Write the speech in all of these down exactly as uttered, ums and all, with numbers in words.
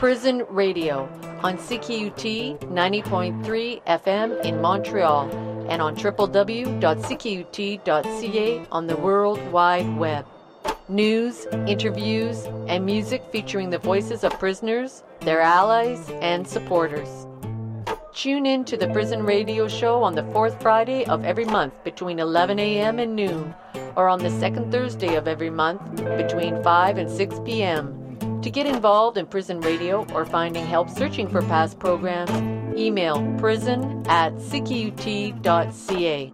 Prison Radio on C K U T ninety point three F M in Montreal and on w w w dot c k u t dot c a on the World Wide Web. News, interviews, and music featuring the voices of prisoners, their allies, and supporters. Tune in to the Prison Radio Show on the fourth Friday of every month between eleven a.m. and noon, or on the second Thursday of every month between five and six p.m. To get involved in Prison Radio or finding help searching for past programs, email prison at c k u t dot c a.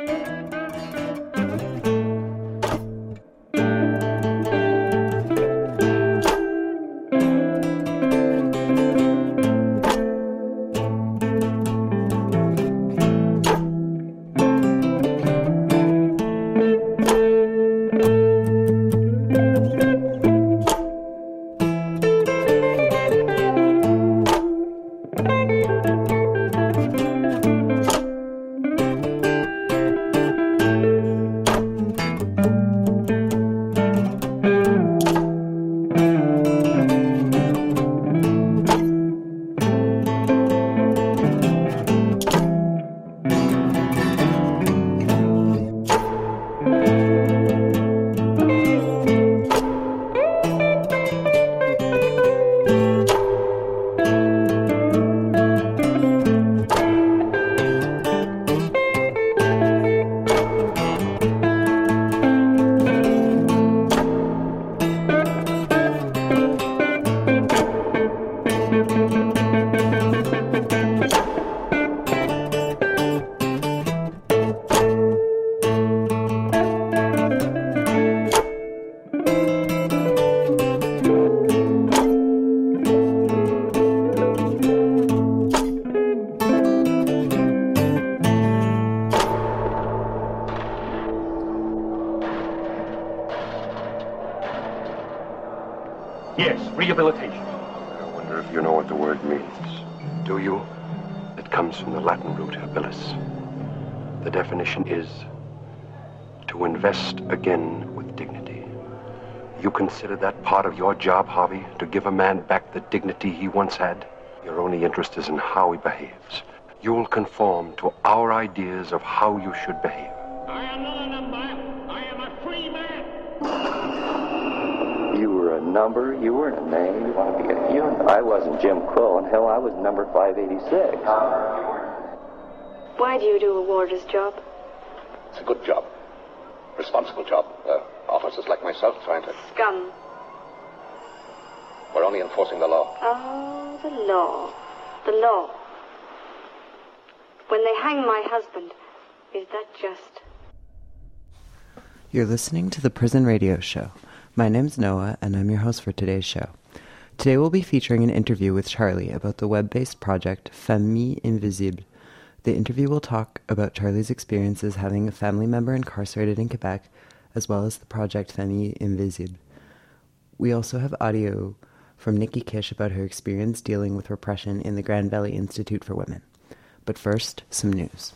Rehabilitation. I wonder if you know what the word means. Do you? It comes from the Latin root habilis. The definition is to invest again with dignity. You consider that part of your job, Harvey, to give a man back the dignity he once had? Your only interest is in how he behaves. You'll conform to our ideas of how you should behave. I am not a number. I am a free man. You were a number, you weren't a name. You want to be a human. I wasn't Jim Crow, and hell, I was number five eighty-six. Why do you do a warder's job? It's a good job. Responsible job. Uh, officers like myself trying to... Scum. We're only enforcing the law. Oh, the law. The law. When they hang my husband, is that just? You're listening to the Prison Radio Show. My name's Noah, and I'm your host for today's show. Today we'll be featuring an interview with Charlie about the web-based project Famille Invisible. The interview will talk about Charlie's experiences having a family member incarcerated in Quebec, as well as the project Famille Invisible. We also have audio from Nikki Kish about her experience dealing with repression in the Grand Valley Institute for Women. But first, some news.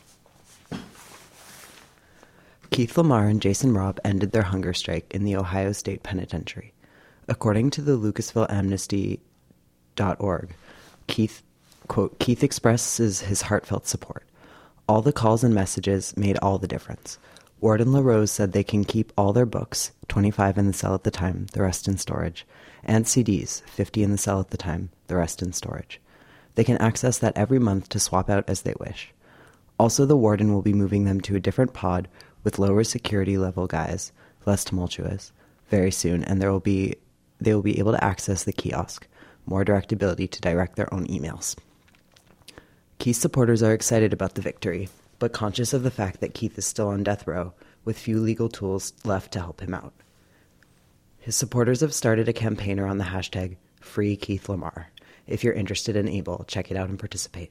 Keith Lamar and Jason Robb ended their hunger strike in the Ohio State Penitentiary. According to the Lucasville Amnesty dot org, Keith, quote, Keith expresses his heartfelt support. All the calls and messages made all the difference. Warden LaRose said they can keep all their books, twenty-five in the cell at the time, the rest in storage, and C Ds, fifty in the cell at the time, the rest in storage. They can access that every month to swap out as they wish. Also, the warden will be moving them to a different pod with lower security level guys, less tumultuous, very soon, and there will be they will be able to access the kiosk, more direct ability to direct their own emails. Keith's supporters are excited about the victory, but conscious of the fact that Keith is still on death row, with few legal tools left to help him out. His supporters have started a campaign around the hashtag Free Keith Lamar. If you're interested and able, check it out and participate.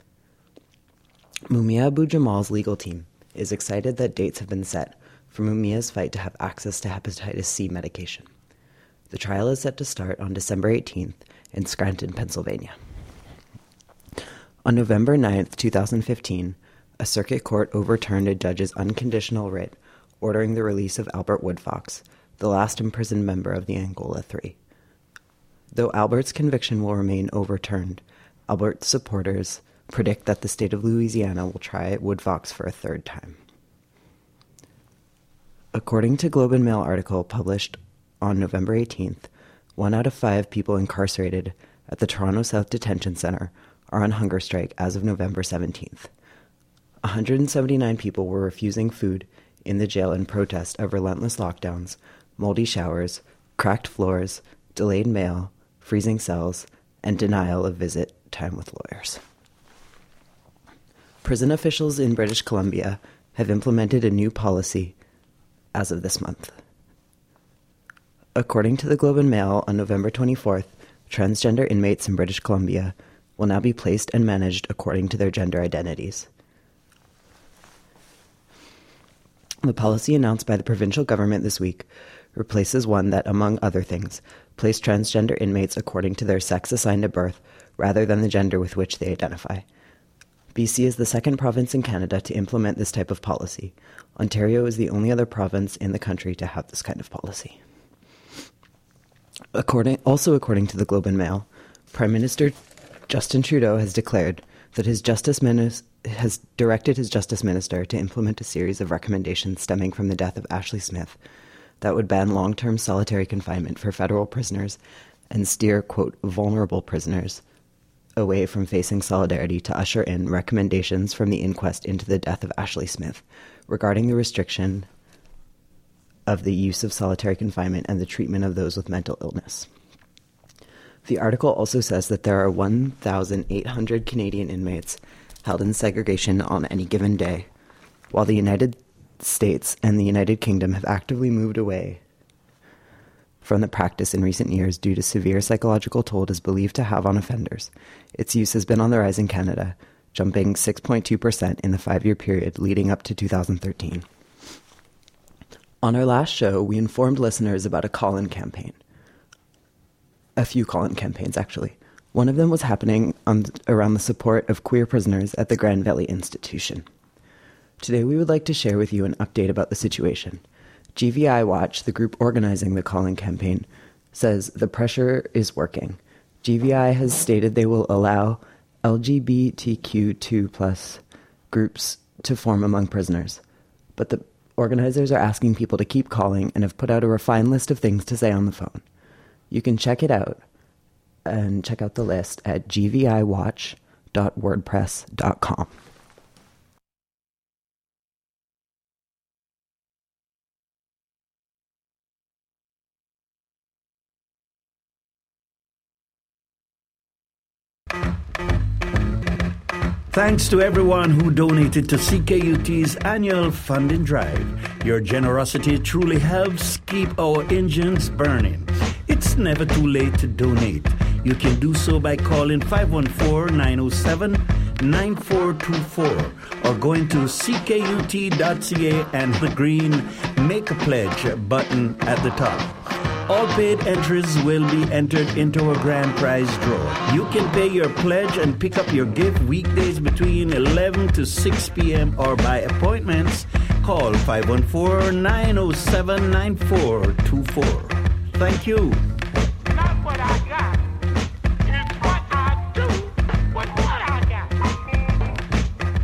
Mumia Abu Jamal's legal team is excited that dates have been set for Mumia's fight to have access to hepatitis C medication. The trial is set to start on December eighteenth in Scranton, Pennsylvania. On November ninth, twenty fifteen, a circuit court overturned a judge's unconditional writ ordering the release of Albert Woodfox, the last imprisoned member of the Angola Three. Though Albert's conviction will remain overturned, Albert's supporters predict that the state of Louisiana will try Woodfox for a third time. According to Globe and Mail article published on November eighteenth, one out of five people incarcerated at the Toronto South Detention Centre are on hunger strike as of November seventeenth. one hundred seventy-nine people were refusing food in the jail in protest of relentless lockdowns, moldy showers, cracked floors, delayed mail, freezing cells, and denial of visit time with lawyers. Prison officials in British Columbia have implemented a new policy as of this month. According to the Globe and Mail on November twenty-fourth, transgender inmates in British Columbia will now be placed and managed according to their gender identities. The policy announced by the provincial government this week replaces one that, among other things, placed transgender inmates according to their sex assigned at birth rather than the gender with which they identify. B C is the second province in Canada to implement this type of policy. Ontario is the only other province in the country to have this kind of policy. According, also according to the Globe and Mail, Prime Minister Justin Trudeau has declared that his justice minis- has directed his justice minister to implement a series of recommendations stemming from the death of Ashley Smith that would ban long-term solitary confinement for federal prisoners and steer, quote, vulnerable prisoners away from facing solidarity to usher in recommendations from the inquest into the death of Ashley Smith regarding the restriction of the use of solitary confinement and the treatment of those with mental illness. The article also says that there are one thousand eight hundred Canadian inmates held in segregation on any given day, while the United States and the United Kingdom have actively moved away from the practice in recent years due to severe psychological toll it is believed to have on offenders. Its use has been on the rise in Canada, jumping six point two percent in the five-year period leading up to two thousand thirteen. On our last show, we informed listeners about a call-in campaign. A few call-in campaigns, actually. One of them was happening on, around the support of queer prisoners at the Grand Valley Institution. Today, we would like to share with you an update about the situation. G V I Watch, the group organizing the call-in campaign, says the pressure is working. G V I has stated they will allow L G B T Q two plus groups to form among prisoners, but the organizers are asking people to keep calling and have put out a refined list of things to say on the phone. You can check it out and check out the list at g v i watch dot wordpress dot com. Thanks to everyone who donated to C K U T's annual funding drive. Your generosity truly helps keep our engines burning. It's never too late to donate. You can do so by calling five one four, nine oh seven, nine four two four or going to c k u t dot c a and the green Make a Pledge button at the top. All paid entries will be entered into a grand prize draw. You can pay your pledge and pick up your gift weekdays between eleven to six p.m. or by appointments. Call five one four, nine oh seven, nine four two four. Thank you. Not what I got. It's what I do with what I got.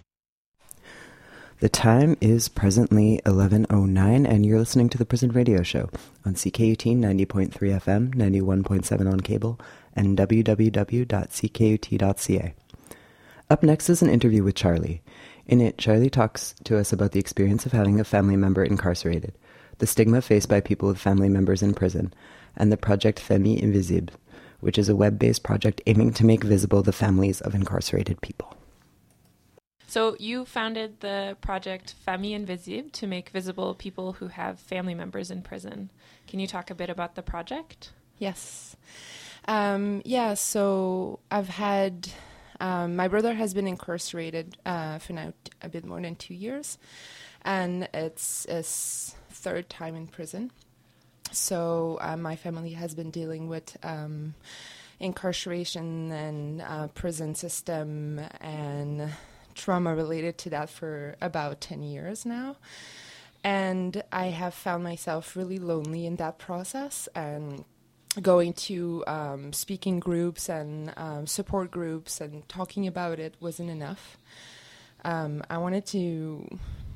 The time is presently eleven oh nine, and you're listening to the Prison Radio Show on C K U T ninety point three F M, ninety-one point seven on cable, and w w w dot c k u t dot c a. Up next is an interview with Charlie. In it, Charlie talks to us about the experience of having a family member incarcerated, the stigma faced by people with family members in prison, and the project Famille Invisible, which is a web-based project aiming to make visible the families of incarcerated people. So you founded the project Famille Invisible to make visible people who have family members in prison. Can you talk a bit about the project? Yes. Um, yeah, so I've had... Um, my brother has been incarcerated uh, for now t- a bit more than two years, and it's his third time in prison. So uh, my family has been dealing with um, incarceration and uh, prison system and trauma related to that for about ten years now. And I have found myself really lonely in that process, and going to um, speaking groups and um, support groups and talking about it wasn't enough. Um, I wanted to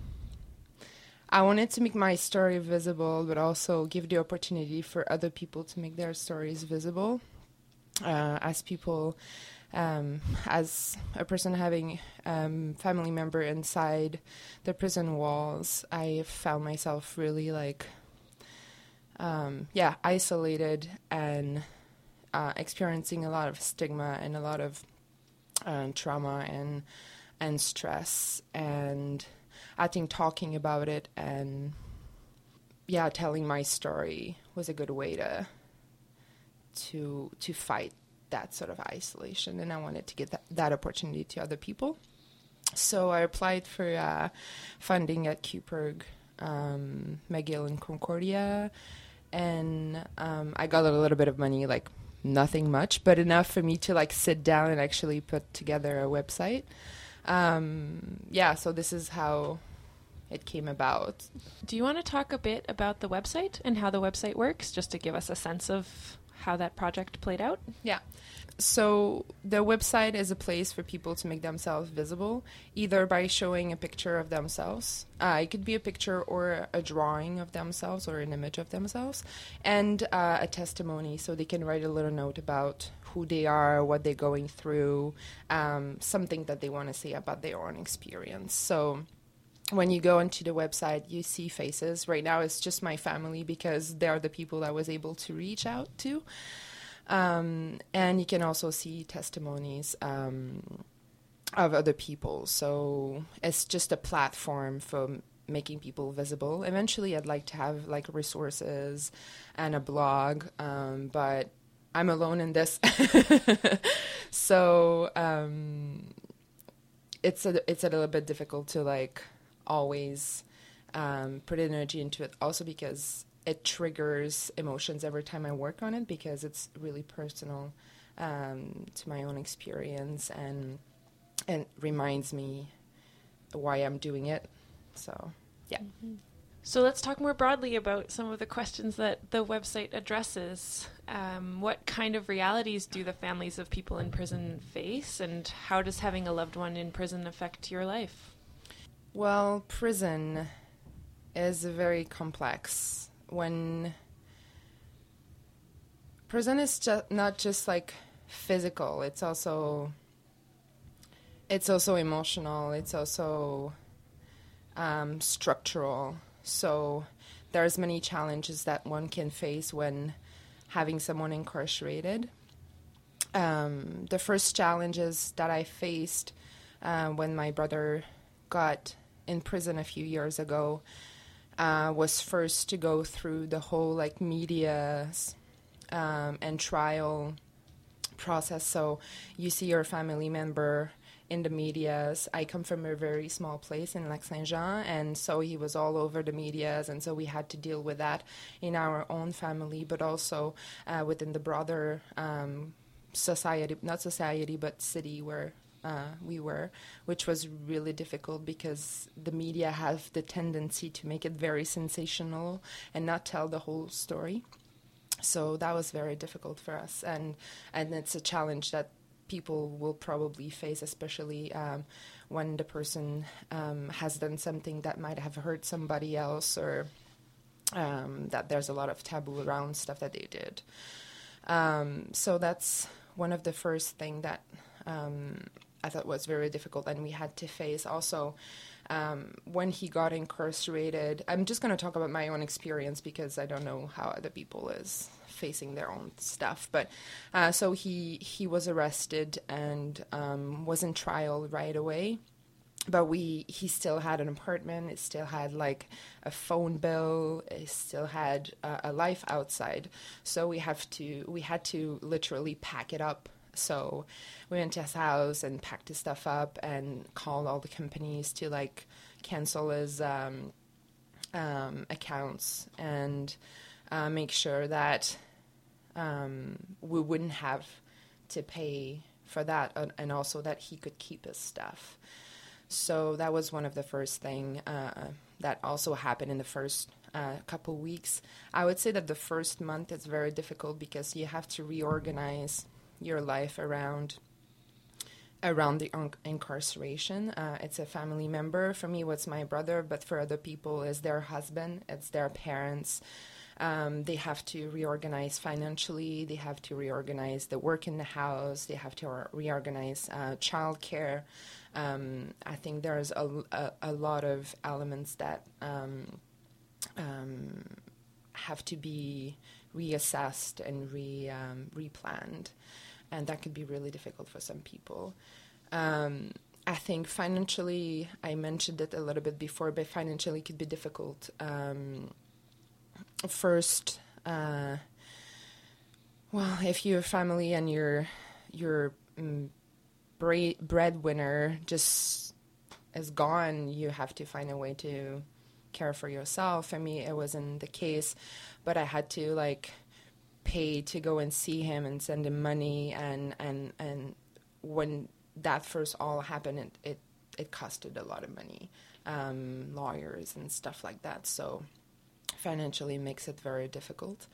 I wanted to make my story visible, but also give the opportunity for other people to make their stories visible. Uh, as people, um, as a person having um, family member inside the prison walls, I found myself really like Um, yeah, isolated and uh, experiencing a lot of stigma and a lot of um, trauma and and stress. And I think talking about it and yeah, telling my story was a good way to to to fight that sort of isolation. And I wanted to get that, that opportunity to other people. So I applied for uh, funding at Q P E R G, um, McGill, and Concordia. And um, I got a little bit of money, like nothing much, but enough for me to like sit down and actually put together a website. Um, yeah, so this is how it came about. Do you want to talk a bit about the website and how the website works, just to give us a sense of how that project played out? Yeah. So the website is a place for people to make themselves visible, either by showing a picture of themselves. Uh, it could be a picture or a drawing of themselves or an image of themselves, and uh, a testimony, so they can write a little note about who they are, what they're going through, um, something that they want to say about their own experience. So when you go onto the website, you see faces. Right now it's just my family because they're the people I was able to reach out to. Um, and you can also see testimonies um, of other people. So it's just a platform for making people visible. Eventually, I'd like to have like resources and a blog, um, but I'm alone in this. So um, it's a it's a little bit difficult to like always um, put energy into it. Also because it triggers emotions every time I work on it, because it's really personal um, to my own experience and and reminds me why I'm doing it. So, yeah. Mm-hmm. So let's talk more broadly about some of the questions that the website addresses. Um, what kind of realities do the families of people in prison face, and how does having a loved one in prison affect your life? Well, prison is very complex. When prison is ju- not just like physical, it's also it's also emotional, it's also um, structural. So there's many challenges that one can face when having someone incarcerated. Um, the first challenges that I faced uh, when my brother got in prison a few years ago Uh, was first to go through the whole like media um, and trial process. So you see your family member in the medias. I come from a very small place in Lac-Saint-Jean, and so he was all over the medias, and so we had to deal with that in our own family, but also uh, within the broader um, society, not society, but city where Uh, we were, which was really difficult because the media have the tendency to make it very sensational and not tell the whole story. So that was very difficult for us, and and it's a challenge that people will probably face, especially um, when the person um, has done something that might have hurt somebody else, or um, that there's a lot of taboo around stuff that they did. Um, so that's one of the first thing that um, I thought was very difficult, and we had to face also um, when he got incarcerated. I'm just going to talk about my own experience because I don't know how other people is facing their own stuff. But uh, so he he was arrested and um, was in trial right away. But we he still had an apartment. It still had like a phone bill. It still had uh, a life outside. So we have to we had to literally pack it up. So we went to his house and packed his stuff up and called all the companies to like cancel his um, um, accounts and uh, make sure that um, we wouldn't have to pay for that, and, and also that he could keep his stuff. So that was one of the first thing uh, that also happened in the first a couple weeks. I would say that the first month is very difficult because you have to reorganize your life around around the un- incarceration. Uh, it's a family member. For me, it's my brother, but for other people, it's their husband, it's their parents. Um, they have to reorganize financially. They have to reorganize the work in the house. They have to re- reorganize uh, childcare. Um, I think there's a, a, a lot of elements that um, um, have to be reassessed and re um, replanned, and that could be really difficult for some people. Um, I think financially, I mentioned it a little bit before, but financially it could be difficult. Um, first, uh, well, if you're a family and you're you're um, Bre- breadwinner just is gone, you have to find a way to care for yourself. For me, it wasn't the case, but I had to like pay to go and see him and send him money, and and and when that first all happened, it it, it costed a lot of money, um, lawyers and stuff like that. So financially, makes it very difficult.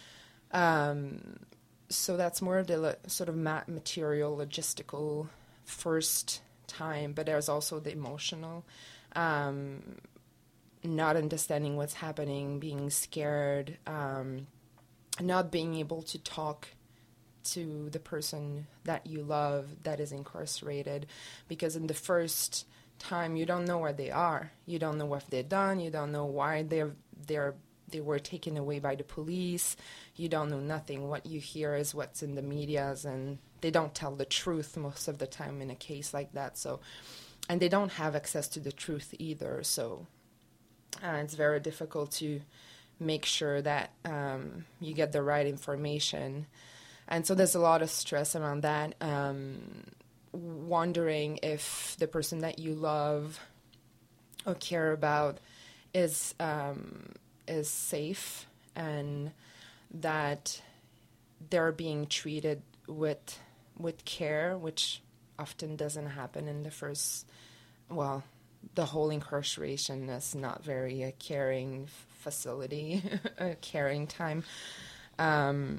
Um, So that's more of the lo- sort of ma- material, logistical first time, but there's also the emotional, um, not understanding what's happening, being scared, um, not being able to talk to the person that you love that is incarcerated, because in the first time you don't know where they are, you don't know what they've done, you don't know why they're they're they were taken away by the police. You don't know nothing. What you hear is what's in the medias, and they don't tell the truth most of the time in a case like that. So, and they don't have access to the truth either. So, uh, it's very difficult to make sure that um, you get the right information. And so there's a lot of stress around that. Um, wondering if the person that you love or care about is um, is safe, and that they're being treated with with care, which often doesn't happen in the first, well, the whole incarceration is not very a caring facility, a caring time. Um,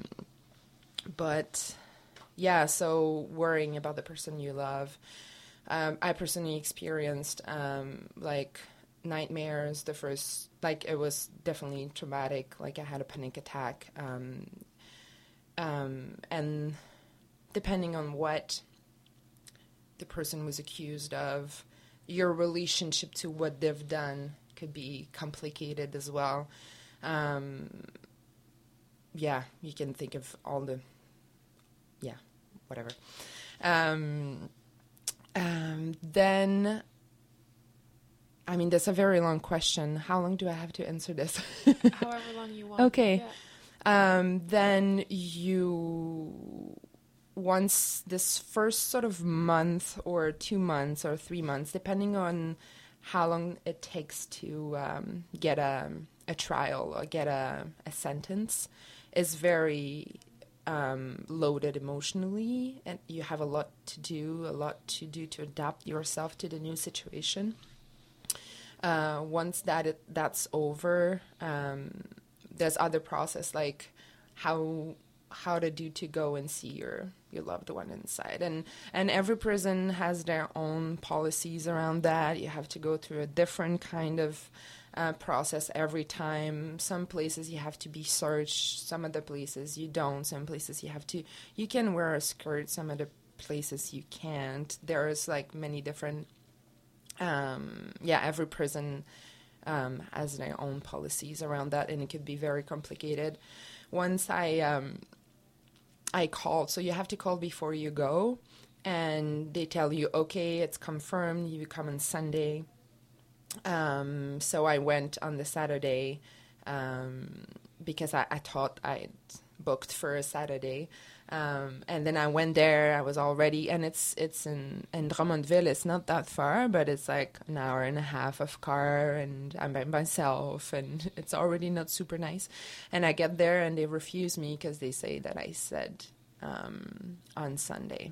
but yeah, so worrying about the person you love. Um, I personally experienced um, like nightmares the first, like it was definitely traumatic, like I had a panic attack, um, um, and depending on what the person was accused of, your relationship to what they've done could be complicated as well. Um, yeah, you can think of all the, yeah, whatever. Um, um, then... I mean, that's a very long question. How long do I have to answer this? However long you want. Okay. Yeah. Um, then you, once this first sort of month or two months or three months, depending on how long it takes to um, get a, a trial or get a, a sentence, is very um, loaded emotionally. And you have a lot to do, a lot to do to adapt yourself to the new situation. Uh, once that it, that's over, um, there's other process like how how to do to go and see your, your loved one inside, and and every prison has their own policies around that. You have to go through a different kind of uh, process every time. Some places you have to be searched, some other places you don't. Some places you have to you can wear a skirt, some other places you can't. There's like many different. Um, yeah, every prison um, has their own policies around that, and it could be very complicated. Once I um, I called, so you have to call before you go, and they tell you, okay, it's confirmed, you come on Sunday. Um, so I went on the Saturday um, because I, I thought I'd booked for a Saturday. Um, and then I went there, I was all ready, and it's it's in, in Drummondville. It's not that far, but it's like an hour and a half of car, and I'm by myself, and it's already not super nice. And I get there, and they refuse me because they say that I said um, on Sunday.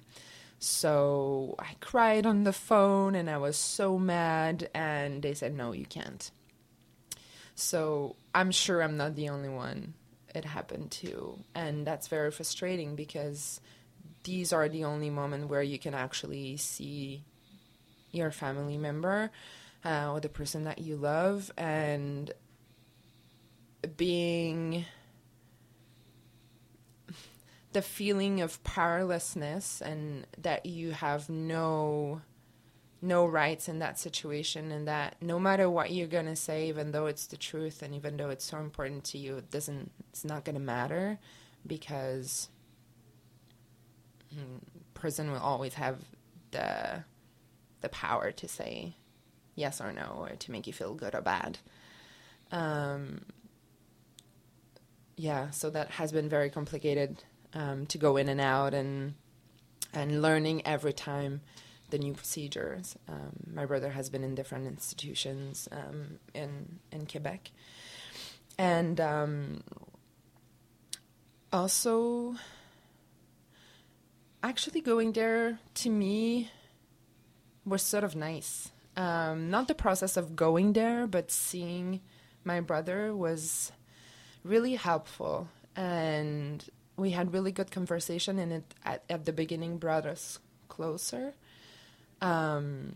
So I cried on the phone, and I was so mad, and they said, no, you can't. So I'm sure I'm not the only one it happened to. And that's very frustrating because these are the only moments where you can actually see your family member uh, or the person that you love, and being the feeling of powerlessness and that you have no no rights in that situation, and that no matter what you're going to say, even though it's the truth and even though it's so important to you, it doesn't it's not going to matter, because mm, prison will always have the the power to say yes or no, or to make you feel good or bad. Um, yeah, so that has been very complicated um, to go in and out, and and learning every time the new procedures. Um, my brother has been in different institutions um, in in Quebec, and um, also actually going there to me was sort of nice. Um, not the process of going there, but seeing my brother was really helpful, and we had really good conversation, and it at, at the beginning brought us closer. Um,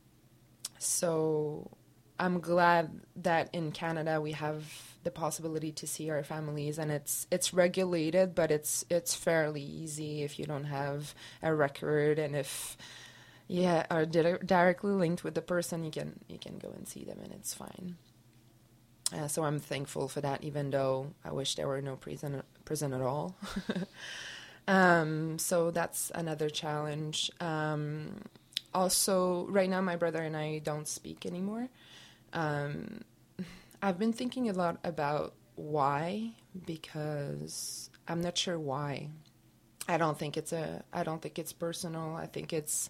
so I'm glad that in Canada we have the possibility to see our families, and it's it's regulated, but it's it's fairly easy if you don't have a record, and if yeah are di- directly linked with the person, you can you can go and see them, and it's fine. Uh, so I'm thankful for that, even though I wish there were no prison prison at all. um, so that's another challenge. Um, also, right now my brother and I don't speak anymore. Um, I've been thinking a lot about why, because I'm not sure why. I don't think it's a. I don't think it's personal. I think it's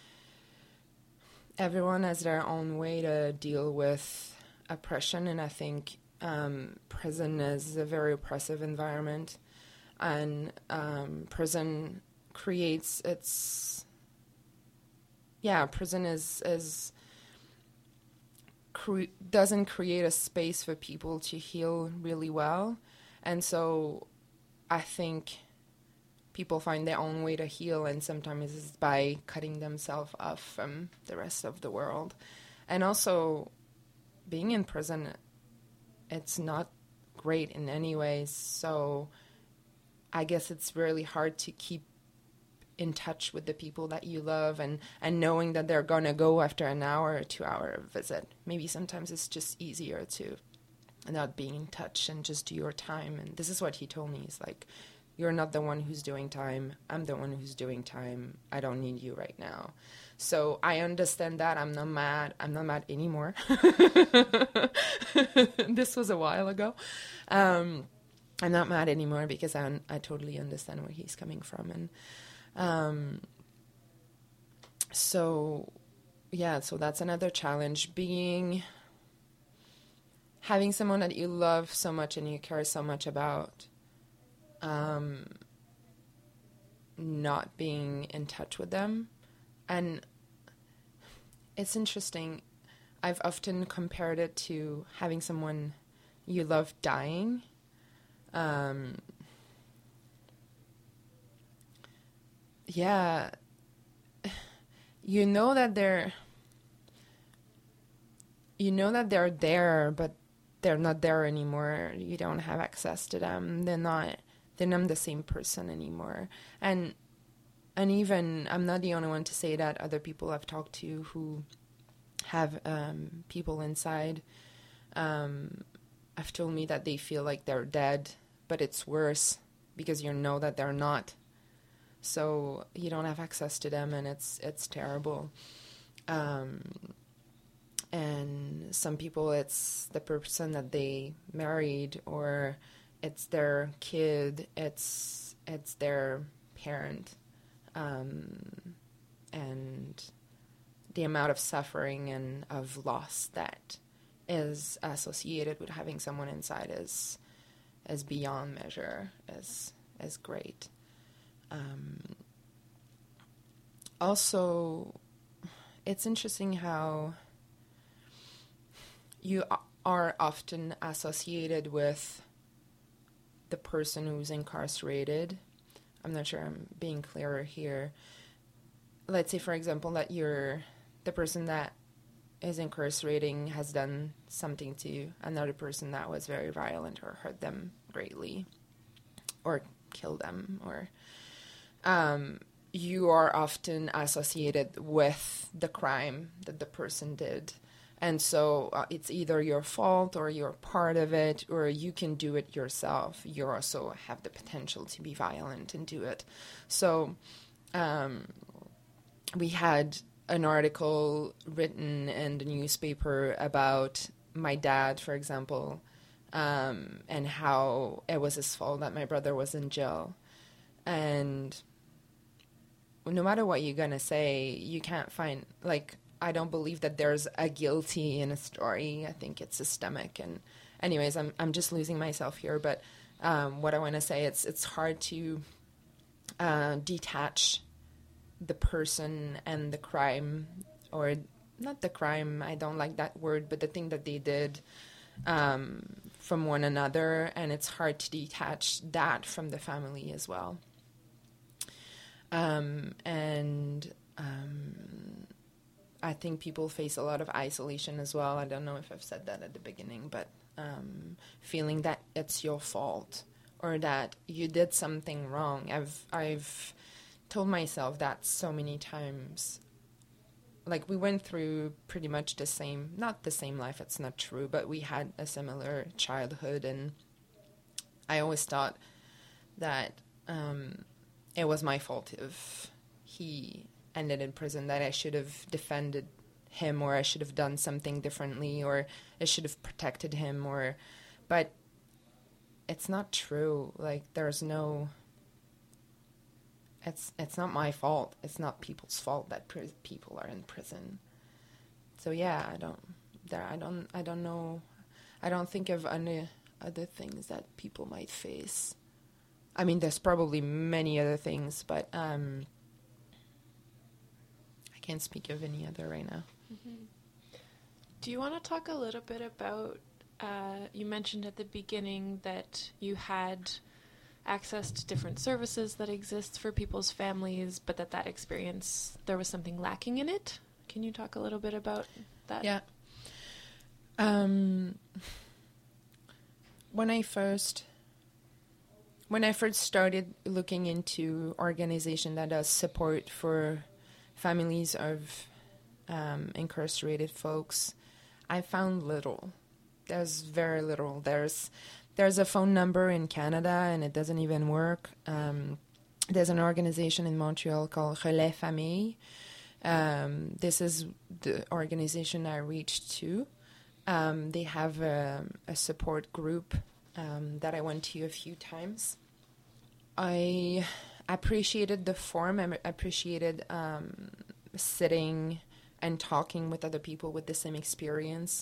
everyone has their own way to deal with oppression, and I think um, prison is a very oppressive environment, and um, prison creates its. Yeah, prison is is. Cre- doesn't create a space for people to heal really well, and so I think people find their own way to heal, and sometimes it's by cutting themselves off from the rest of the world. And also, being in prison, it's not great in any way, so I guess it's really hard to keep in touch with the people that you love, and, and knowing that they're going to go after an hour or two hour visit. Maybe sometimes it's just easier to not be in touch and just do your time. And this is what he told me. He's like, you're not the one who's doing time. I'm the one who's doing time. I don't need you right now. So I understand that. I'm not mad. I'm not mad anymore. This was a while ago. Um, I'm not mad anymore because I, I totally understand where he's coming from. And Um, so, yeah, so that's another challenge, being, having someone that you love so much and you care so much about, um, not being in touch with them. And it's interesting, I've often compared it to having someone you love dying. Um, Yeah, you know that they're, you know that they're there, but they're not there anymore. You don't have access to them. They're not, they're not the same person anymore. And, and even, I'm not the only one to say that. Other people I've talked to who have um, people inside um, have told me that they feel like they're dead, but it's worse because you know that they're not. So you don't have access to them, and it's it's terrible. Um, and some people, it's the person that they married, or it's their kid, it's it's their parent, um, and the amount of suffering and of loss that is associated with having someone inside is is beyond measure, is is great. Um, also, it's interesting how you are often associated with the person who's incarcerated. I'm not sure I'm being clearer here. Let's say, for example, that you're the person that is incarcerating has done something to another person that was very violent or hurt them greatly or killed them, or um, you are often associated with the crime that the person did. And so uh, it's either your fault or you're part of it, or you can do it yourself. You also have the potential to be violent and do it. So um, we had an article written in the newspaper about my dad, for example, um, and how it was his fault that my brother was in jail. And no matter what you're going to say, you can't find, like, I don't believe that there's a guilty in a story. I think it's systemic. And anyways, I'm I'm just losing myself here. But um, what I want to say, it's it's hard to uh, detach the person and the crime, or not the crime, I don't like that word, but the thing that they did um, from one another. And it's hard to detach that from the family as well. Um, and um, I think people face a lot of isolation as well. I don't know if I've said that at the beginning, but um, feeling that it's your fault or that you did something wrong. I've I've told myself that so many times. Like, we went through pretty much the same, not the same life, it's not true, but we had a similar childhood, and I always thought that um, it was my fault if he ended in prison, that I should have defended him, or I should have done something differently, or I should have protected him, or, but it's not true. Like, there's no, it's it's not my fault. It's not people's fault that pri- people are in prison. So yeah, I don't, there, I don't, I don't know, I don't think of any other things that people might face. I mean, there's probably many other things, but um, I can't speak of any other right now. Mm-hmm. Do you want to talk a little bit about, uh, you mentioned at the beginning that you had access to different services that exist for people's families, but that that experience, there was something lacking in it. Can you talk a little bit about that? Yeah. Um, when I first... When I first started looking into organization that does support for families of um, incarcerated folks, I found little. There's very little. There's there's a phone number in Canada, and it doesn't even work. Um, there's an organization in Montreal called Relais Famille. Um, this is the organization I reached to. Um, they have a, a support group Um, that I went to a few times. I appreciated the form. I appreciated um, sitting and talking with other people with the same experience.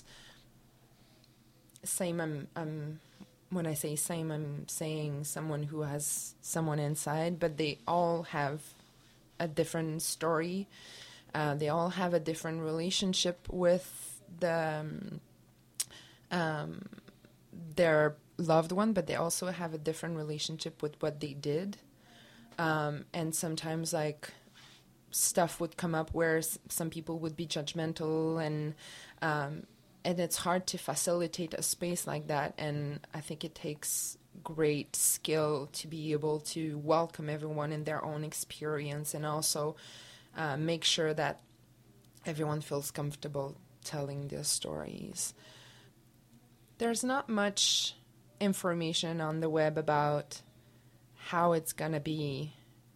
Same, I'm, I'm, when I say same, I'm saying someone who has someone inside, but they all have a different story. Uh, they all have a different relationship with the um, um, their loved one, but they also have a different relationship with what they did. Um, and sometimes, like, stuff would come up where s- some people would be judgmental, and um, and it's hard to facilitate a space like that. And I think it takes great skill to be able to welcome everyone in their own experience, and also uh, make sure that everyone feels comfortable telling their stories. There's not much information on the web about how it's going to be,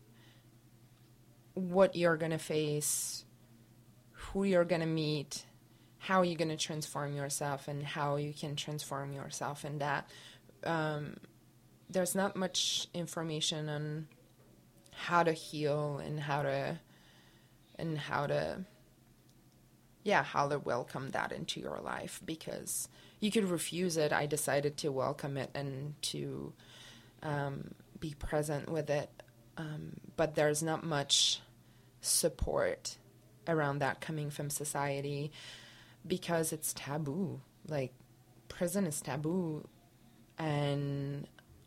what you're going to face, who you're going to meet, how you're going to transform yourself, and how you can transform yourself in that. Um, there's not much information on how to heal and how to, and how to, yeah, how to welcome that into your life, because you could refuse it. I decided to welcome it and to um, be present with it. Um, but there's not much support around that coming from society because it's taboo. Like, prison is taboo, and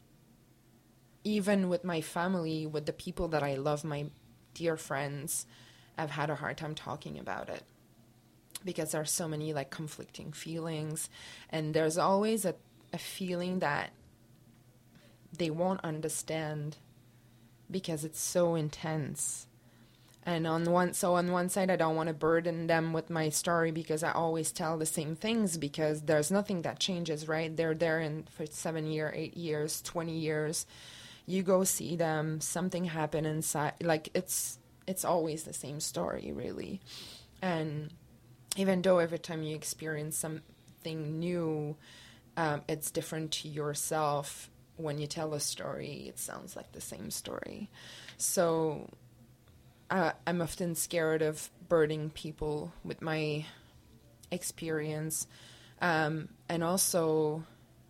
even with my family, with the people that I love, my dear friends, I've had a hard time talking about it because there are so many like conflicting feelings, and there's always a, a feeling that they won't understand because it's so intense. And on one, so on one side, I don't want to burden them with my story because I always tell the same things because there's nothing that changes, right? They're there in for seven years, eight years, twenty years. You go see them, something happened inside. Like it's, it's always the same story, really. And even though every time you experience something new, um, it's different to yourself. When you tell a story, it sounds like the same story. So uh, I'm often scared of burdening people with my experience. Um, and also,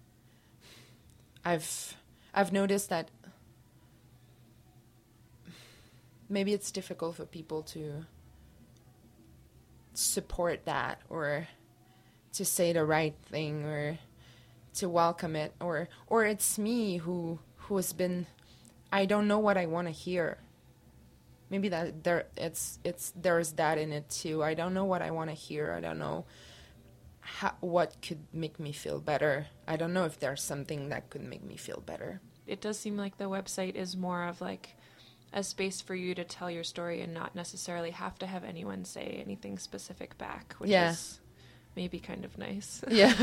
I've I've noticed that maybe it's difficult for people to support that or to say the right thing or to welcome it, or or it's me who who has been, I don't know what I want to hear. Maybe that there it's it's there's that in it too. I don't know what I want to hear. I don't know how, what could make me feel better. I don't know if there's something that could make me feel better. It does seem like the website is more of like a space for you to tell your story and not necessarily have to have anyone say anything specific back, which yeah. is maybe kind of nice. Yeah.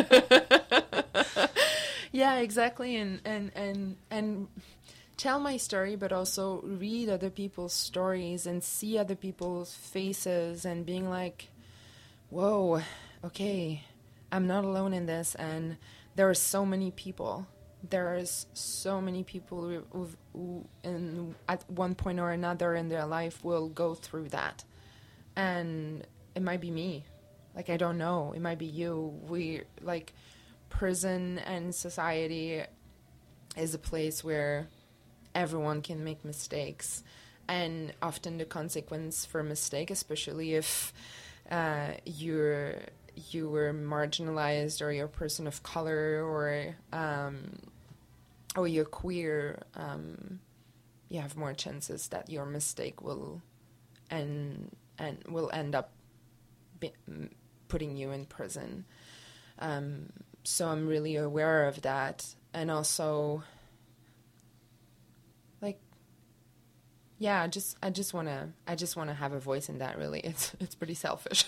Yeah, exactly. And, and, and, and tell my story, but also read other people's stories and see other people's faces and being like, whoa, okay, I'm not alone in this. And there are so many people. There's so many people who, who, who in, at one point or another in their life will go through that. And it might be me. Like, I don't know. It might be you. We, like, prison and society is a place where everyone can make mistakes. And often the consequence for a mistake, especially if uh, you're, you were marginalized or you're a person of color or, um, or you're queer, um, you have more chances that your mistake will and, and will end up be, putting you in prison. Um, so I'm really aware of that. And also, like, yeah, I just, I just want to, I just want to have a voice in that, really. It's, it's pretty selfish.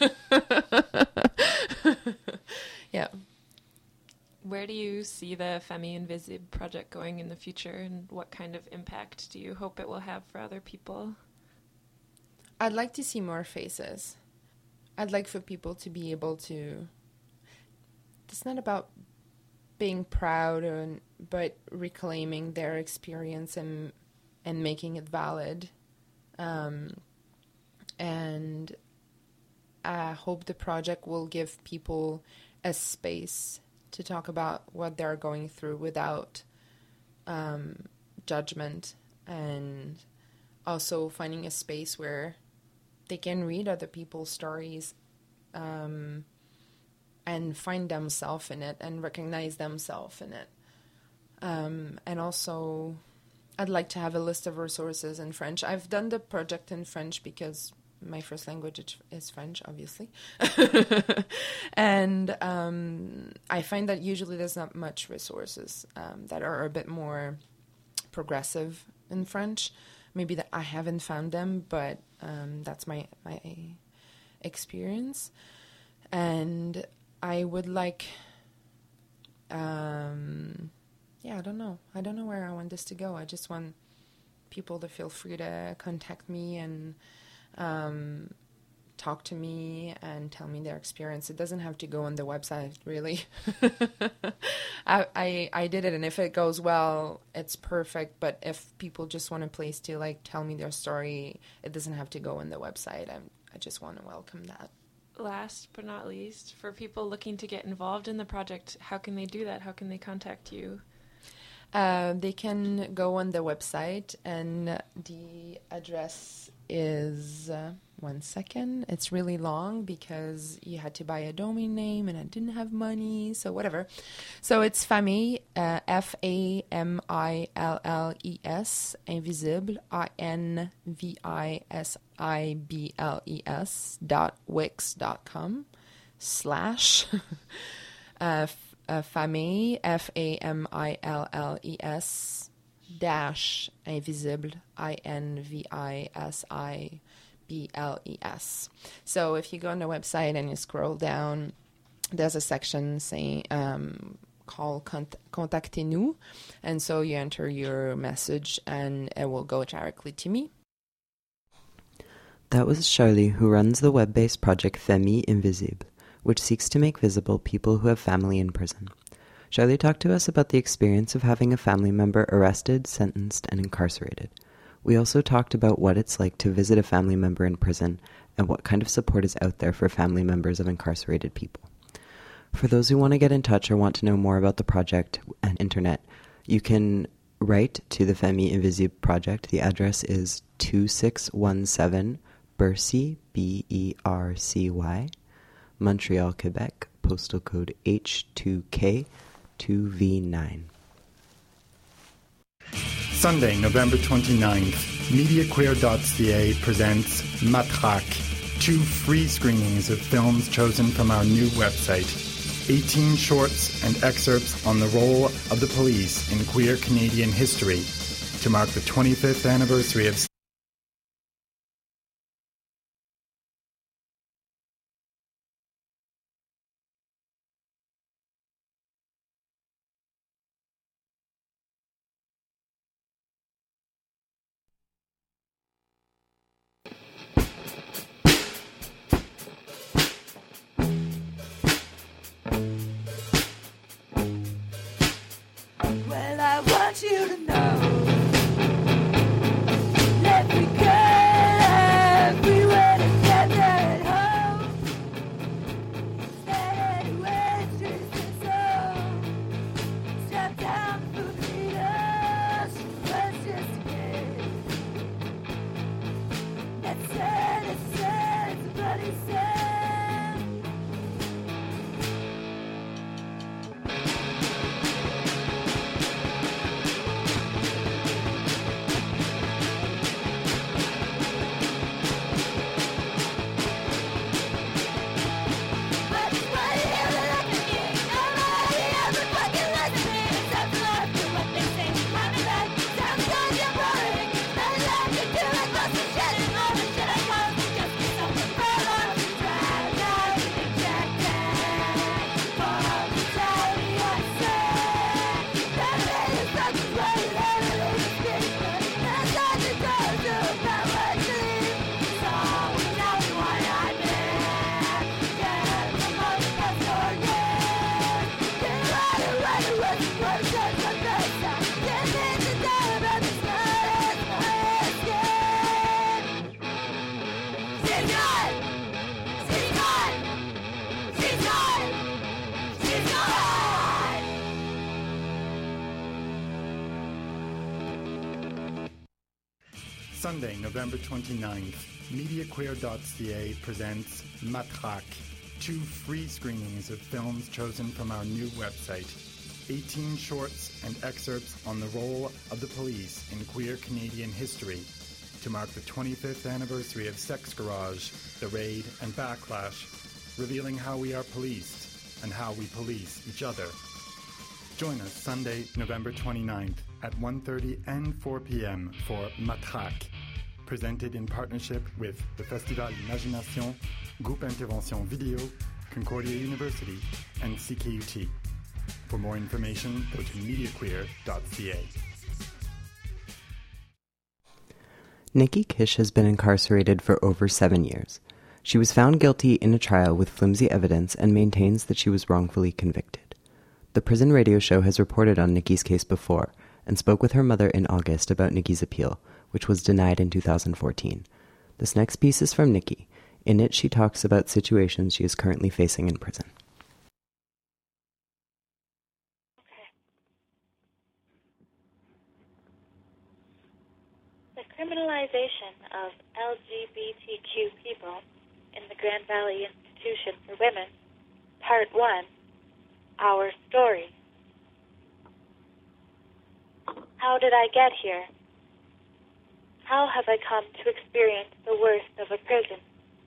Yeah. Where do you see the Famille Invisible project going in the future, and what kind of impact do you hope it will have for other people? I'd like to see more faces. I'd like for people to be able to, it's not about being proud, or, but reclaiming their experience and and making it valid. Um, and I hope the project will give people a space to talk about what they're going through without um, judgment, and also finding a space where they can read other people's stories um, and find themselves in it and recognize themselves in it. Um, and also, I'd like to have a list of resources in French. I've done the project in French because my first language is French, obviously. And um, I find that usually there's not much resources um, that are a bit more progressive in French. Maybe that I haven't found them, but um, that's my my experience. And I would like, um, yeah, I don't know. I don't know where I want this to go. I just want people to feel free to contact me and um, talk to me and tell me their experience. It doesn't have to go on the website, really. I, I I did it, and if it goes well, it's perfect. But if people just want a place to like tell me their story, it doesn't have to go on the website. I'm, I just want to welcome that. Last but not least, for people looking to get involved in the project, how can they do that? How can they contact you? Uh, they can go on the website, and the address is, uh, one second, it's really long because you had to buy a domain name and I didn't have money, so whatever. So it's Famille, uh, F A M I L L E S, Invisible, I N V I S I B L E S, dot wix dot com, slash, uh, f- uh, Famille, F A M I L L E S, dash, Invisible, I N V I S I B L E S. So if you go on the website and you scroll down, there's a section saying um, call cont- Contactez-nous, and so you enter your message and it will go directly to me. That was Charlie, who runs the web-based project Famille Invisible, which seeks to make visible people who have family in prison. Charlie talked to us about the experience of having a family member arrested, sentenced, and incarcerated. We also talked about what it's like to visit a family member in prison and what kind of support is out there for family members of incarcerated people. For those who want to get in touch or want to know more about the project and internet, you can write to the Famille Invisible project. The address is two six one seven Bercy, B E R C Y, Montreal, Quebec, postal code H two K two V nine. Sunday, November twenty-ninth, MediaQueer dot C A presents Matraque, two free screenings of films chosen from our new website. eighteen shorts and excerpts on the role of the police in queer Canadian history to mark the twenty-fifth anniversary of Well, I want you to know. Let me go everywhere together at home. Is that anywhere to the soul? Step down the leaders, let's just get. That's sad, it's sad, it's a bloody sad. Sunday, November twenty-ninth, MediaQueer dot C A presents Matraque, two free screenings of films chosen from our new website. eighteen shorts and excerpts on the role of the police in queer Canadian history to mark the twenty-fifth anniversary of Sex Garage, The Raid, and Backlash, revealing how we are policed and how we police each other. Join us Sunday, November twenty-ninth at one thirty and four p.m. for Matraque, presented in partnership with the Festival Imagination, Groupe Intervention Video, Concordia University, and C K U T. For more information, go to MediaQueer dot C A. Nikki Kish has been incarcerated for over seven years. She was found guilty in a trial with flimsy evidence and maintains that she was wrongfully convicted. The Prison Radio Show has reported on Nikki's case before and spoke with her mother in August about Nikki's appeal, which was denied in two thousand fourteen. This next piece is from Nikki. In it, she talks about situations she is currently facing in prison. The criminalization of L G B T Q people in the Grand Valley Institution for Women, Part one, Our Story. How did I get here? How have I come to experience the worst of a prison?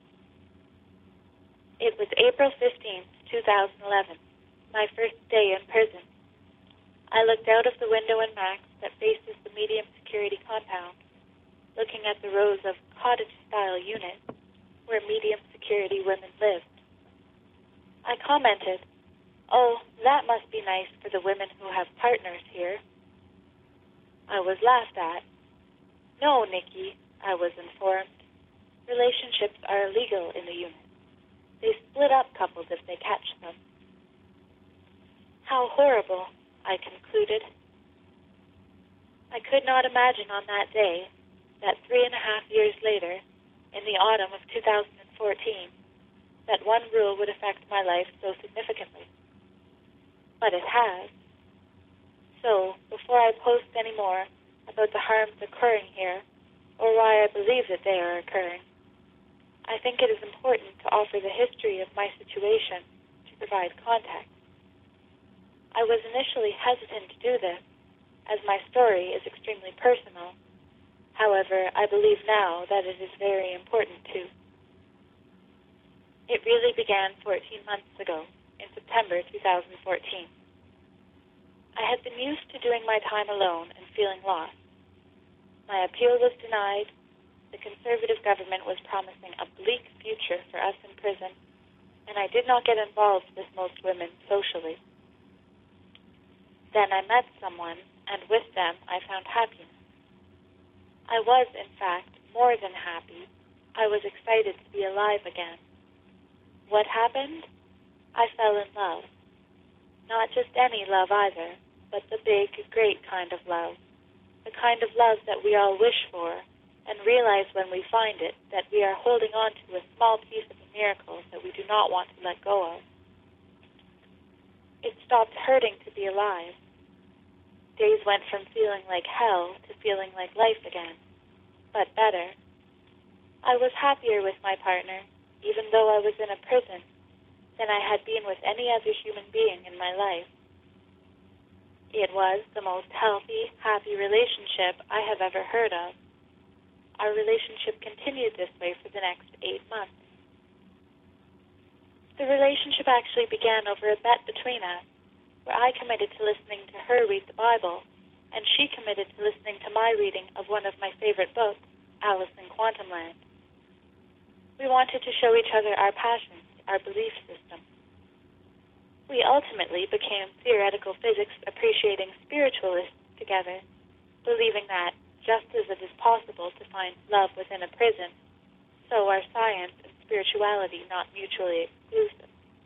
It was April fifteenth, two thousand eleven, my first day in prison. I looked out of the window in Max that faces the medium security compound, looking at the rows of cottage-style units where medium security women lived. I commented, "Oh, that must be nice for the women who have partners here." I was laughed at. "No, Nikki," I was informed. "Relationships are illegal in the unit. They split up couples if they catch them." How horrible, I concluded. I could not imagine on that day, that three and a half years later, in the autumn of two thousand fourteen, that one rule would affect my life so significantly. But it has. So, before I post any more about the harms occurring here, or why I believe that they are occurring, I think it is important to offer the history of my situation to provide context. I was initially hesitant to do this, as my story is extremely personal. However, I believe now that it is very important too. It really began fourteen months ago, in September two thousand fourteen. I had been used to doing my time alone and feeling lost. My appeal was denied. The conservative government was promising a bleak future for us in prison, and I did not get involved with most women socially. Then I met someone, and with them I found happiness. I was, in fact, more than happy. I was excited to be alive again. What happened? I fell in love. Not just any love either, but the big, great kind of love. The kind of love that we all wish for, and realize when we find it that we are holding on to a small piece of a miracle that we do not want to let go of. It stopped hurting to be alive. Days went from feeling like hell to feeling like life again, but better. I was happier with my partner, even though I was in a prison, than I had been with any other human being in my life. It was the most healthy, happy relationship I have ever heard of. Our relationship continued this way for the next eight months. The relationship actually began over a bet between us, where I committed to listening to her read the Bible, and she committed to listening to my reading of one of my favorite books, Alice in Quantumland. We wanted to show each other our passions, our belief system. We ultimately became theoretical physics appreciating spiritualists together, believing that, just as it is possible to find love within a prison, so are science and spirituality not mutually exclusive.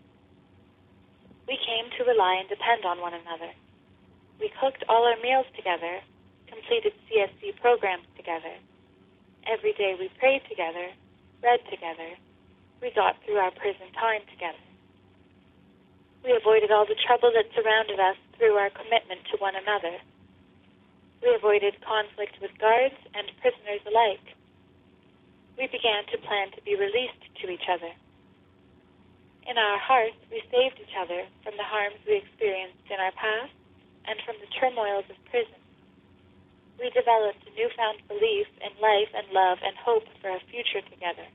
We came to rely and depend on one another. We cooked all our meals together, completed C S C programs together. Every day we prayed together, read together. We got through our prison time together. We avoided all the trouble that surrounded us through our commitment to one another. We avoided conflict with guards and prisoners alike. We began to plan to be released to each other. In our hearts, we saved each other from the harms we experienced in our past and from the turmoils of prison. We developed a newfound belief in life and love and hope for a future together.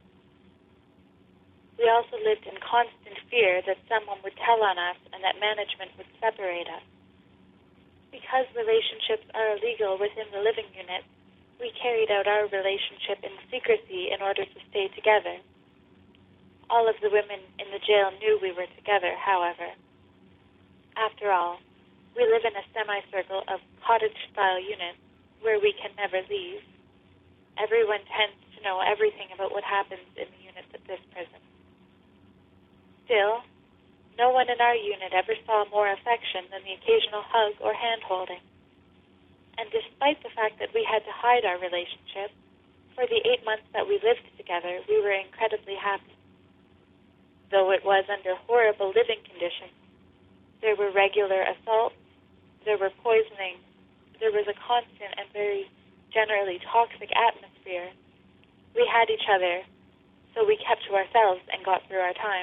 We also lived in constant fear that someone would tell on us and that management would separate us. Because relationships are illegal within the living unit, we carried out our relationship in secrecy in order to stay together. All of the women in the jail knew we were together, however. After all, we live in a semicircle of cottage-style units where we can never leave. Everyone tends to know everything about what happens in the units at this prison. Still, no one in our unit ever saw more affection than the occasional hug or hand-holding. And despite the fact that we had to hide our relationship, for the eight months that we lived together, we were incredibly happy. Though it was under horrible living conditions, there were regular assaults, there were poisonings, there was a constant and very generally toxic atmosphere atmosphere. We had each other, so we kept to ourselves and got through our time.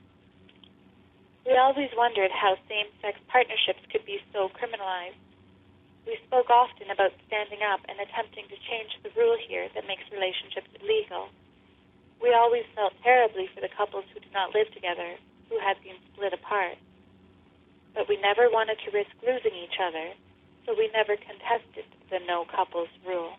We always wondered how same-sex partnerships could be so criminalized. We spoke often about standing up and attempting to change the rule here that makes relationships illegal. We always felt terribly for the couples who did not live together, who had been split apart. But we never wanted to risk losing each other, so we never contested the no couples rule.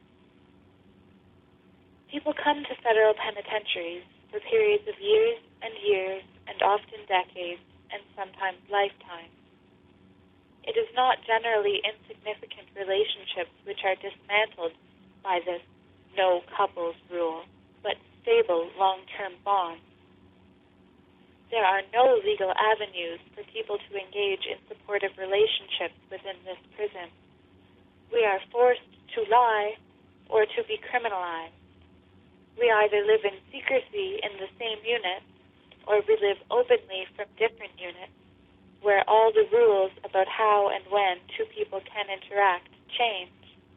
People come to federal penitentiaries for periods of years and years and often decades and sometimes lifetimes. It is not generally insignificant relationships which are dismantled by this no couples rule, but stable long-term bonds. There are no legal avenues for people to engage in supportive relationships within this prison. We are forced to lie or to be criminalized. We either live in secrecy in the same unit or we live openly from different units where all the rules about how and when two people can interact change.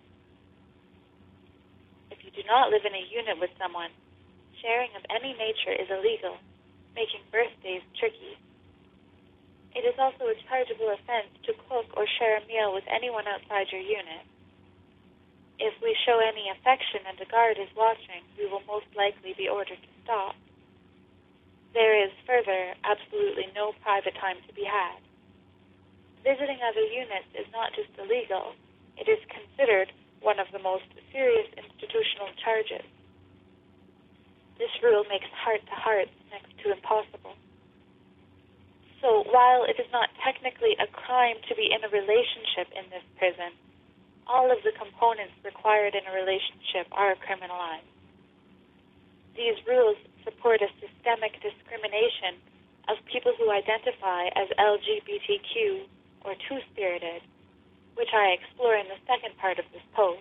If you do not live in a unit with someone, sharing of any nature is illegal, making birthdays tricky. It is also a chargeable offense to cook or share a meal with anyone outside your unit. If we show any affection and a guard is watching, we will most likely be ordered to stop. There is, further, absolutely no private time to be had. Visiting other units is not just illegal, it is considered one of the most serious institutional charges. This rule makes heart-to-hearts next to impossible. So while it is not technically a crime to be in a relationship in this prison, all of the components required in a relationship are criminalized. These rules support a systemic discrimination of people who identify as L G B T Q or two-spirited, which I explore in the second part of this post.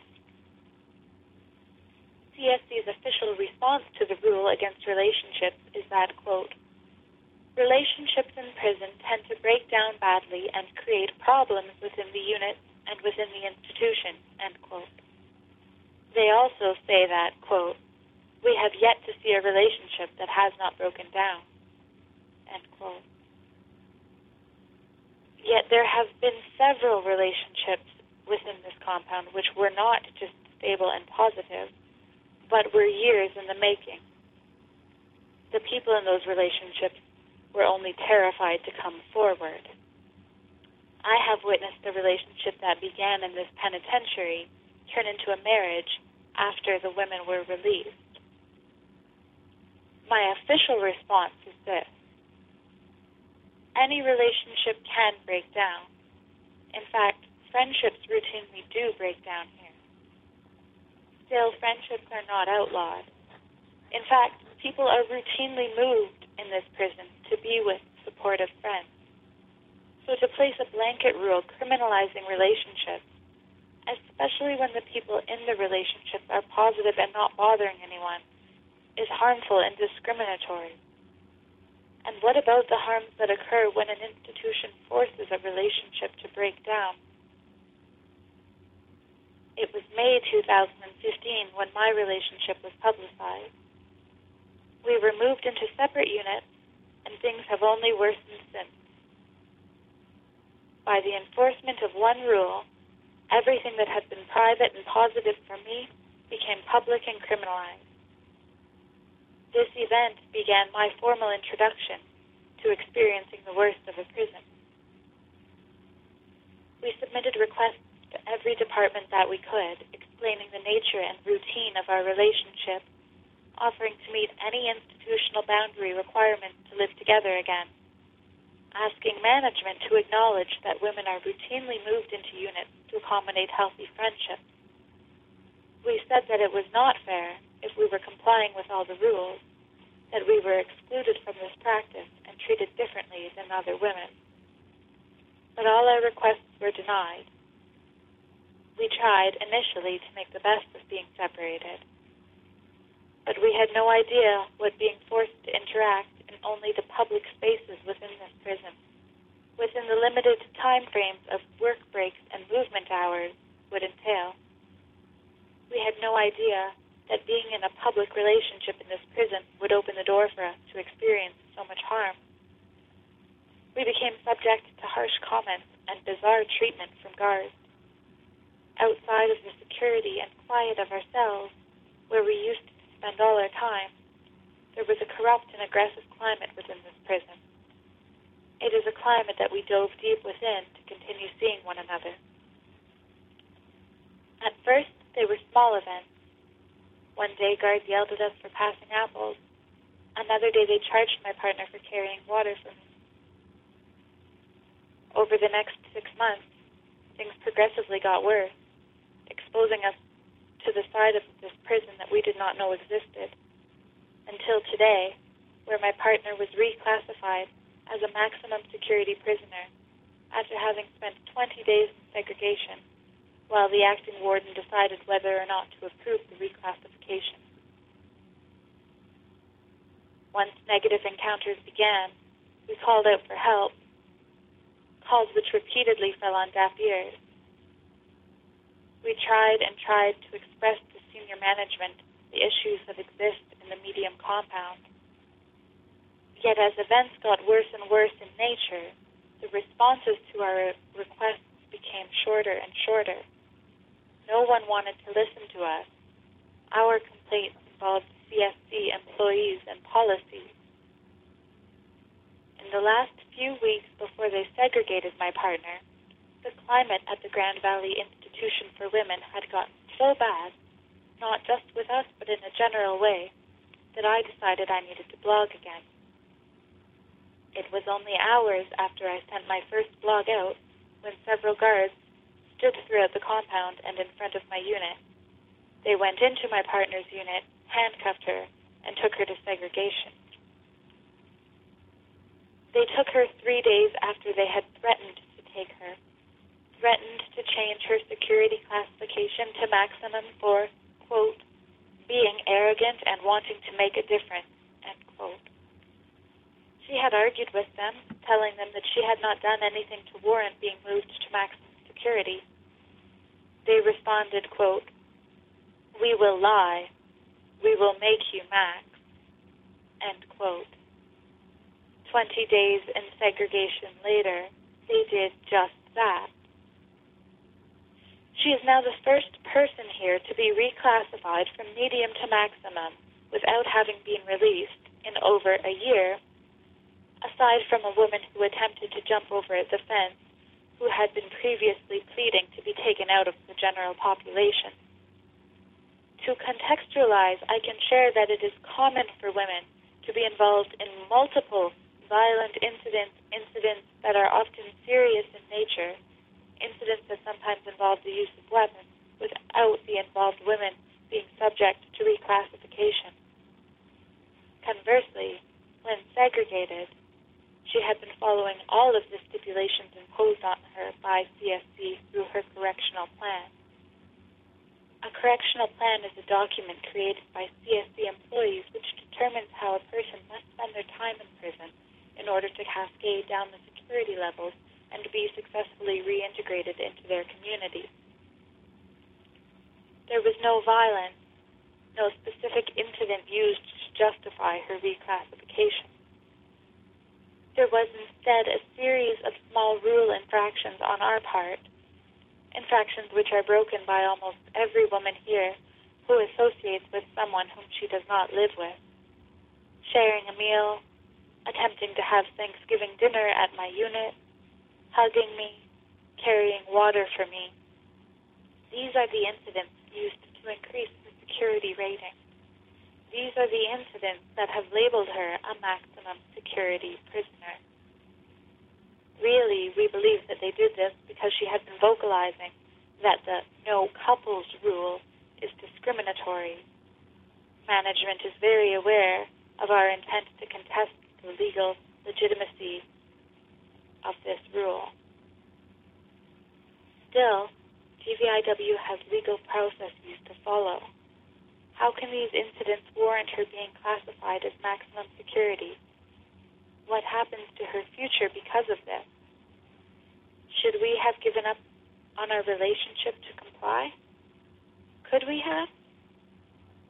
C S C's official response to the rule against relationships is that, quote, relationships in prison tend to break down badly and create problems within the units and within the institution, end quote. They also say that, quote, we have yet to see a relationship that has not broken down, end quote. Yet there have been several relationships within this compound which were not just stable and positive, but were years in the making. The people in those relationships were only terrified to come forward. I have witnessed a relationship that began in this penitentiary turn into a marriage after the women were released. My official response is this. Any relationship can break down. In fact, friendships routinely do break down here. Still, friendships are not outlawed. In fact, people are routinely moved in this prison to be with supportive friends. So to place a blanket rule criminalizing relationships, especially when the people in the relationships are positive and not bothering anyone, is harmful and discriminatory. And what about the harms that occur when an institution forces a relationship to break down? It was May two thousand fifteen when my relationship was publicized. We were moved into separate units, and things have only worsened since. By the enforcement of one rule, everything that had been private and positive for me became public and criminalized. This event began my formal introduction to experiencing the worst of a prison. We submitted requests to every department that we could, explaining the nature and routine of our relationship, offering to meet any institutional boundary requirements to live together again, asking management to acknowledge that women are routinely moved into units to accommodate healthy friendships. We said that it was not fair, if we were complying with all the rules, that we were excluded from this practice and treated differently than other women. But all our requests were denied. We tried initially to make the best of being separated, but we had no idea what being forced to interact in only the public spaces within this prison, within the limited time frames of work breaks and movement hours, would entail. We had no idea that being in a public relationship in this prison would open the door for us to experience so much harm. We became subject to harsh comments and bizarre treatment from guards. Outside of the security and quiet of our cells, where we used to spend all our time, there was a corrupt and aggressive climate within this prison. It is a climate that we dove deep within to continue seeing one another. At first, they were small events. One day, guards yelled at us for passing apples. Another day, they charged my partner for carrying water for me. Over the next six months, things progressively got worse, exposing us to the side of this prison that we did not know existed, until today, where my partner was reclassified as a maximum security prisoner after having spent twenty days in segregation, while the acting warden decided whether or not to approve the reclassification. Once negative encounters began, we called out for help, calls which repeatedly fell on deaf ears. We tried and tried to express to senior management the issues that exist in the medium compound. Yet as events got worse and worse in nature, the responses to our requests became shorter and shorter. No one wanted to listen to us. Our complaints involved C S C employees and policies. In the last few weeks before they segregated my partner, the climate at the Grand Valley Institution for Women had gotten so bad, not just with us but in a general way, that I decided I needed to blog again. It was only hours after I sent my first blog out when several guards stood throughout the compound and in front of my unit. They went into my partner's unit, handcuffed her, and took her to segregation. They took her three days after they had threatened to take her, threatened to change her security classification to maximum for, quote, being arrogant and wanting to make a difference, end quote. She had argued with them, telling them that she had not done anything to warrant being moved to maximum security. They responded, quote, we will lie. We will make you max, end quote. Twenty days in segregation later, they did just that. She is now the first person here to be reclassified from medium to maximum without having been released in over a year, aside from a woman who attempted to jump over the fence who had been previously pleading to be taken out of the general population. To contextualize, I can share that it is common for women to be involved in multiple violent incidents, incidents that are often serious in nature, incidents that sometimes involve the use of weapons, without the involved women being subject to reclassification. Conversely, when segregated, she had been following all of the stipulations imposed on her by C S C through her correctional plan. A correctional plan is a document created by C S C employees which determines how a person must spend their time in prison in order to cascade down the security levels and to be successfully reintegrated into their community. There was no violence, no specific incident used to justify her reclassification. There was instead a series of small rule infractions on our part, infractions which are broken by almost every woman here who associates with someone whom she does not live with. Sharing a meal, attempting to have Thanksgiving dinner at my unit, hugging me, carrying water for me. These are the incidents used to increase the security rating. These are the incidents that have labeled her a maximum security prisoner. Really, we believe that they did this because she had been vocalizing that the no couples rule is discriminatory. Management is very aware of our intent to contest the legal legitimacy of this rule. Still, G V I W has legal processes to follow. How can these incidents warrant her being classified as maximum security? What happens to her future because of this? Should we have given up on our relationship to comply? Could we have?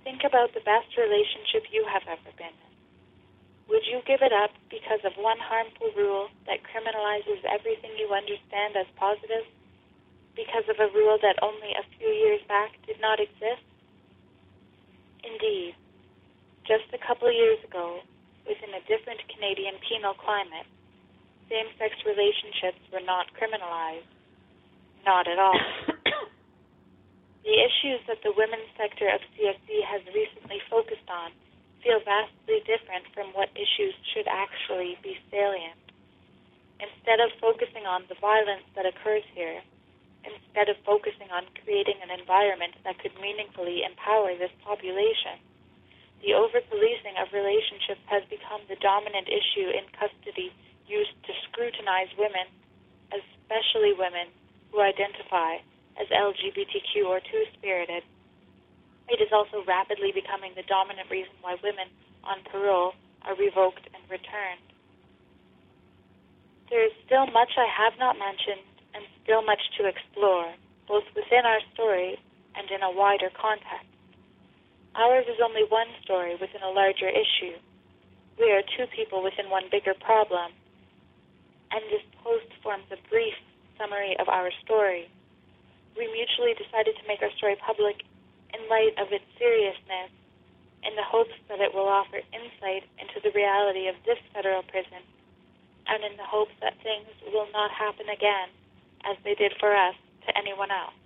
think about the best relationship you have ever been in. Would you give it up because of one harmful rule that criminalizes everything you understand as positive? Because of a rule that only a few years back did not exist? Indeed, just a couple of years ago, within a different Canadian penal climate, same-sex relationships were not criminalized. Not at all. The issues that the women's sector of C F C has recently focused on feel vastly different from what issues should actually be salient. Instead of focusing on the violence that occurs here, instead of focusing on creating an environment that could meaningfully empower this population, the over-policing of relationships has become the dominant issue in custody used to scrutinize women, especially women who identify as L G B T Q or two-spirited. It is also rapidly becoming the dominant reason why women on parole are revoked and returned. There is still much I have not mentioned and still much to explore, both within our story and in a wider context. Ours is only one story within a larger issue. We are two people within one bigger problem, and this post forms a brief summary of our story. We mutually decided to make our story public in light of its seriousness, in the hopes that it will offer insight into the reality of this federal prison, and in the hopes that things will not happen again, as they did for us, to anyone else.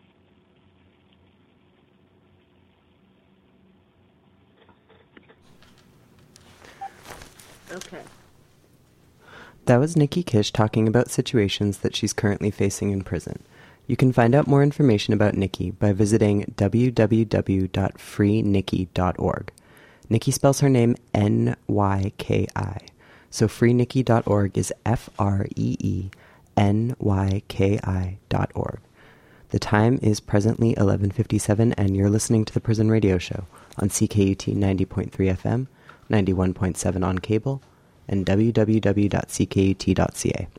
Okay. That was Nikki Kish talking about situations that she's currently facing in prison. You can find out more information about Nikki by visiting w w w dot free nikki dot org. Nikki spells her name N Y K I, so free nikki dot org is F R E E N Y K I dot org. The time is presently eleven fifty-seven, and you're listening to the Prison Radio Show on C K U T ninety point three F M, ninety-one point seven on cable, and w w w dot c k u t dot c a.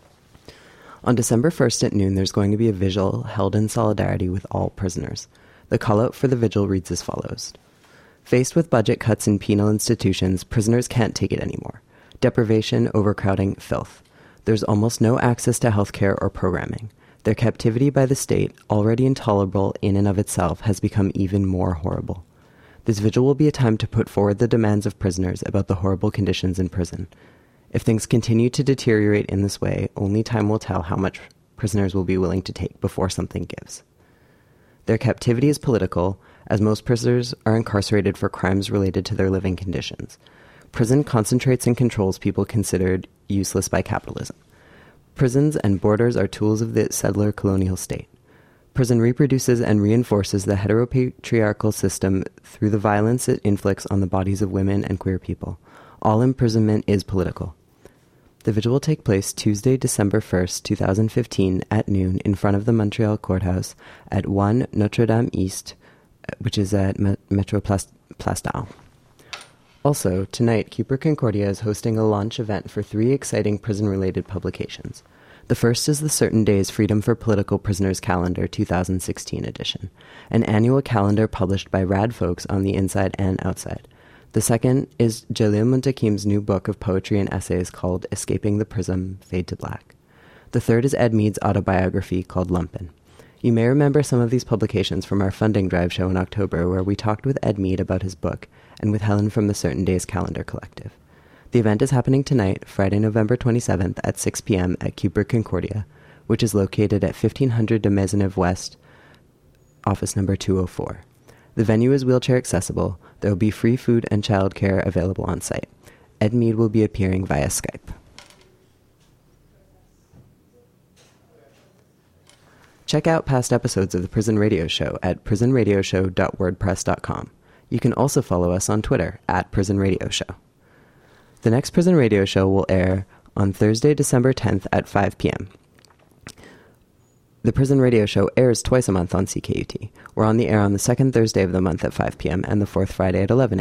On December first at noon, there's going to be a vigil held in solidarity with all prisoners. The call-out for the vigil reads as follows. Faced with budget cuts in penal institutions, prisoners can't take it anymore. Deprivation, overcrowding, filth. There's almost no access to healthcare or programming. Their captivity by the state, already intolerable in and of itself, has become even more horrible. This vigil will be a time to put forward the demands of prisoners about the horrible conditions in prison. If things continue to deteriorate in this way, only time will tell how much prisoners will be willing to take before something gives. Their captivity is political, as most prisoners are incarcerated for crimes related to their living conditions. Prison concentrates and controls people considered useless by capitalism. Prisons and borders are tools of the settler colonial state. Prison reproduces and reinforces the heteropatriarchal system through the violence it inflicts on the bodies of women and queer people. All imprisonment is political. The vigil will take place Tuesday, December first, twenty fifteen, at noon in front of the Montreal Courthouse at one Notre Dame East, which is at Metro Place, Place d'Armes. Also, tonight, Cooper Concordia is hosting a launch event for three exciting prison-related publications. The first is the Certain Days Freedom for Political Prisoners Calendar two thousand sixteen edition, an annual calendar published by rad folks on the inside and outside. The second is Jalil Muntakim's new book of poetry and essays called Escaping the Prism, Fade to Black. The third is Ed Mead's autobiography called Lumpin'. You may remember some of these publications from our funding drive show in October, where we talked with Ed Mead about his book and with Helen from the Certain Days Calendar Collective. The event is happening tonight, Friday, November twenty-seventh at six p.m. at Cooper Concordia, which is located at fifteen hundred de Maisonneuve West, office number two oh four. The venue is wheelchair accessible. There will be free food and childcare available on site. Ed Mead will be appearing via Skype. Check out past episodes of the Prison Radio Show at prison radio show dot wordpress dot com. You can also follow us on Twitter at Prison Radio Show. The next Prison Radio Show will air on Thursday, December tenth at five p.m. The Prison Radio Show airs twice a month on C K U T. We're on the air on the second Thursday of the month at five p.m. and the fourth Friday at eleven